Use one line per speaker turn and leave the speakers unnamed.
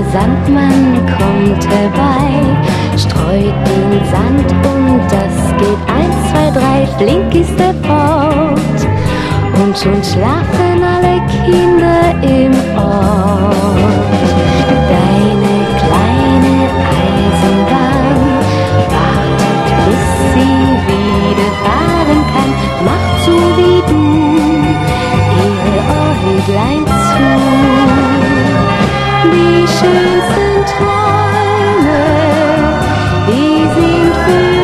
Sandmann kommt herbei, streut den Sand und das geht 1, 2, 3, flink ist er fort. Und schon schlafen alle Kinder im Ort. Deine kleine Eisenbahn wartet, bis sie wieder fahren kann. Macht so wie du ihre Äuglein zu. Die schönsten Träume, die sind für